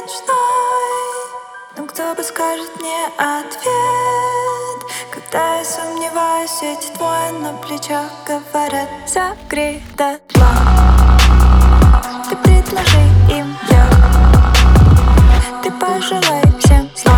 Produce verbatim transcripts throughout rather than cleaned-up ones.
ночной. Но кто подскажет мне ответ, когда я сомневаюсь, эти двое на плечах говорят: согрей дотла. Ты предложи им я, ты пожелай всем зла.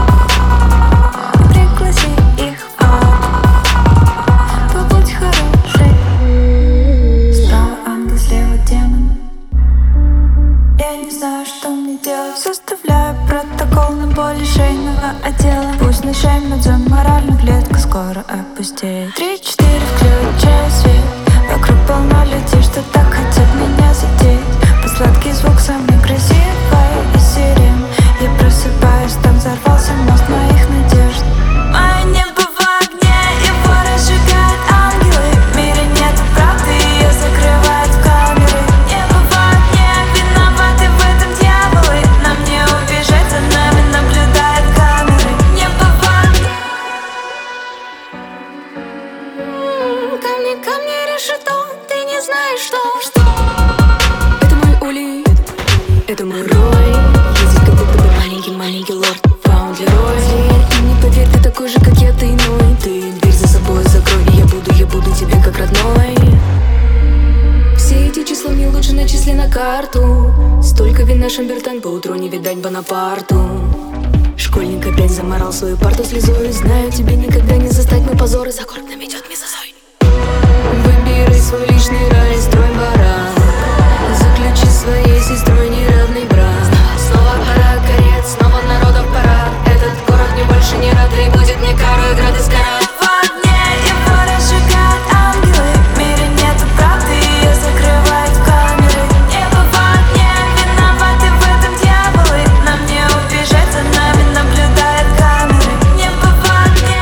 Ты пригласи их в ад, побудь хороший. Справа ангел, слева демон. Я не знаю, что мне делать. Составляю протокол на боли шейного отдела. Пусть нашеймет за моральную клетку скоро опустеет. Три-четыре, включаю свет. Вокруг полно людей, что так хотят меня задеть. Посладкий звук самый красивый из сирен. Я просыпаюсь, там взорвался мост моих надежд. Мое небо в огне, его разжигают ангелы. В мире нет правды, ее закрывают в камеры. Небо в огне, виноваты в этом дьяволы. Нам не убежать, за нами наблюдают камеры. Небо в огне. Ко мне, ко мне решето, ты не знаешь, что, что это мой улей, это мой рой. Ездить как будто бы маленький-маленький лорд Фаундерой. И не поверь, ты такой же, как я, ты иной. Ты дверь за собой закрой, и я буду, я буду тебе как родной. Все эти числа мне лучше начисли на карту. Столько вина Шамбертайн, поутру не видать Бонапарту. Школьник опять заморал свою парту слезой. Знаю, тебе никогда не застать мой позор, и за горб нам идет мезозой. Выбирай свой личный рай, строй баран. Заключи своей сестрой неравный брак. Снова пора карет, снова народов пора. Этот город мне больше не рад, и будет мне кару играть из карат. В огне его разжигают ангелы. В мире нету правды, ее закрывают в камеры. Небо в огне, виноваты в этом дьяволы. Нам не убежать, за нами наблюдают камеры. Небо в огне.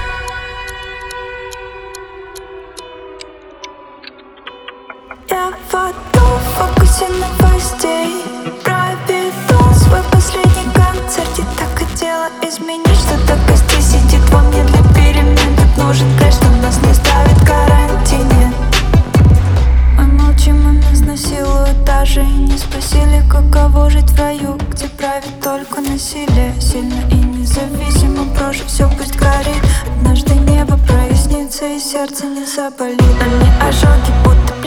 Я в аду, в фокусе новостей. Проведу свой последний концерт. И так хотела изменить что-то в кости. Сидит во мне для перемен. Тут нужен кэш, что нас не ставит в карантине. Мы молчим, и нас насилуют. Даже и не спросили, каково жить в раю, где правит только насилие. Сильно и независимо прожить все, пусть горит. Однажды небо прояснится, и сердце не заболит. А мне ожоги будто